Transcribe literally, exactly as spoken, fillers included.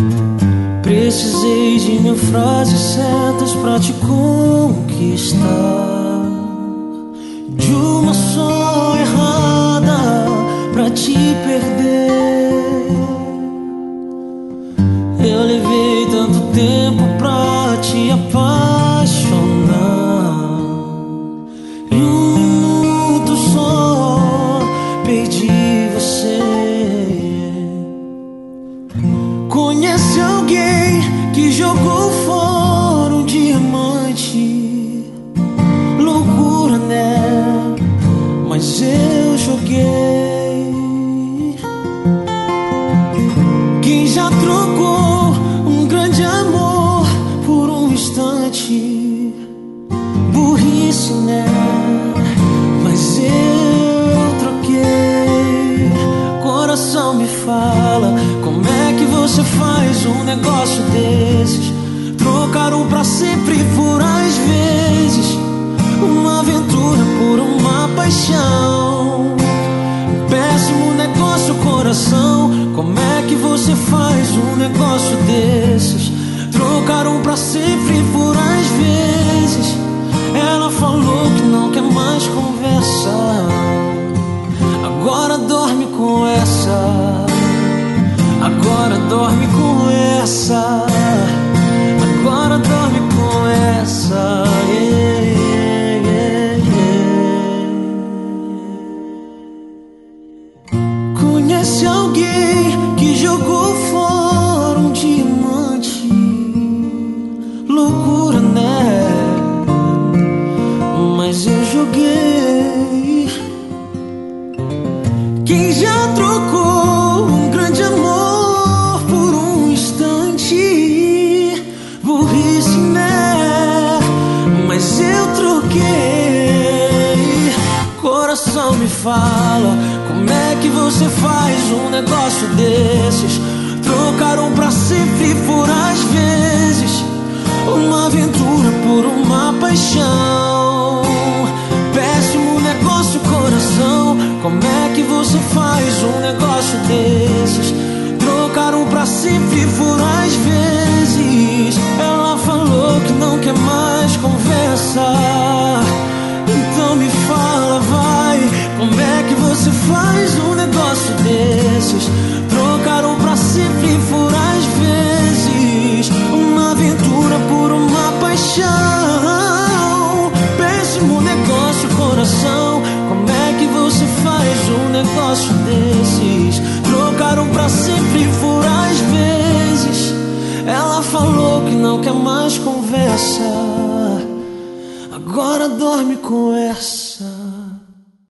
Precisei de mil frases certas pra te conquistar, de uma só errada pra te perder. Eu levei tanto tempo pra te apaixonar, em um minuto só perdi você. Conhece alguém que jogou fora um diamante? Loucura, né? Mas eu joguei. Quem já trocou um grande amor por um instante? Burrice, né? Mas eu troquei. Coração, me fala, como é que você faz um negócio desses? Trocar um pra sempre por às vezes uma aventura por uma paixão. Péssimo negócio, coração. Como é que você faz um negócio desses? Trocar um pra sempre por às vezes. Ela falou que não quer mais conversa, agora dorme com essa. Agora dorme com essa. Agora dorme com essa. Yeah, yeah, yeah. Conhece alguém que jogou fora um diamante? Loucura, né? Mas eu joguei. Quem já trocou um grande amor por um instante? Burrice, né? Mas eu troquei. Coração, me fala, como é que você faz um negócio desses? Trocar um pra sempre por às vezes uma aventura por uma paixão. Péssimo negócio, coração. Como é que você faz um negócio desses? Trocar um pra sempre por às vezes. Ela falou que não quer mais conversa. Então me fala, vai, como é que você faz um negócio desses? Trocar um pra sempre por às vezes uma aventura por uma paixão. Péssimo negócio, coração. Como é que você faz um negócio desses? Trocar um pra sempre por às vezes. Ela falou que não quer mais conversa, agora dorme com essa.